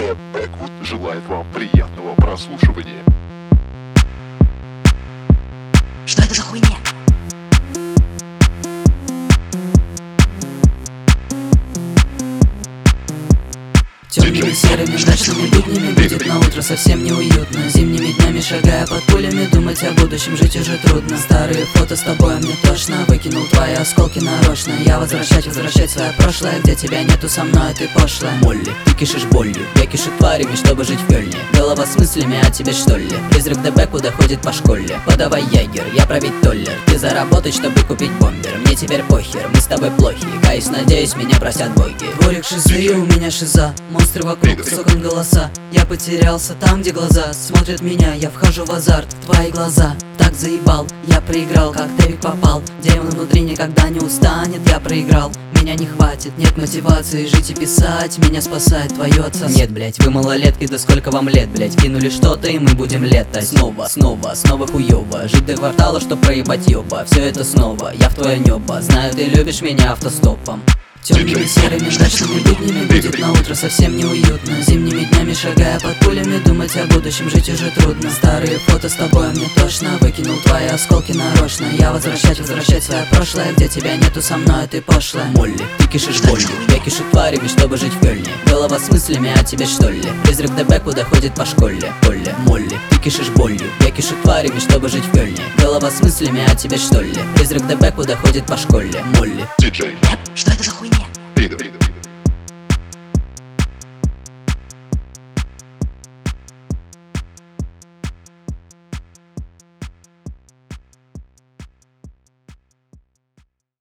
Диджей Бэквуд желает вам приятного прослушивания. Что это за хуйня? Темными серыми мрачными буднями будет на утро совсем неуютно. Зимними днями шагая под пулями, думать о будущем жить уже трудно. Старые фото с тобой мне тошно, выкинул твои осколки нарочно. Я возвращать свое прошлое, где тебя нету, со мной ты пошлая. Молли, ты кишишь болью, я кишу тварями, чтобы жить в Кёльне. Голова с мыслями о тебе что ли? Призрак ДБ куда ходит по школе. Подавай ягер, я пробить толлер. Ты заработать, чтобы купить бомбер. Мне теперь похер, мы с тобой плохи. Каюсь, надеюсь, меня простят боги. Дворик шизы и у меня шиза. Монстры вокруг, соком голоса. Я потерялся там, где глаза смотрят меня, я вхожу в азарт. Твои глаза так заебал, я проиграл, как Дэвик попал. Демон внутри никогда не устанет, я проиграл. Меня не хватит, нет мотивации жить и писать. Меня спасает твое отца. Нет, блять, вы малолетки, да сколько вам лет, блять. Кинули что-то и мы будем летать. Снова хуёво. Жить до квартала, чтоб проебать ёба. Все это снова, я в твое небо. Знаю, ты любишь меня автостопом. Темными серыми мрачными буднями будет на утро совсем неуютно. Зимними днями шагая под пулями, думать о будущем жить уже трудно. Старые фото с тобой мне тошно, выкинул твои осколки нарочно. Я возвращать свое прошлое, где тебя нету, со мной ты пошлая. Молли, ты кишишь болью, я кишу тварями, чтобы жить в Кёльне. Голова с мыслями о тебе что ли? Призрак ДБ куда ходит по школе. Молли, ты кишишь болью, я кишу тварями, чтобы жить в Кёльне. Голова с мыслями о тебе что ли? Призрак ДБ куда ходит по школе. Молли. Диджей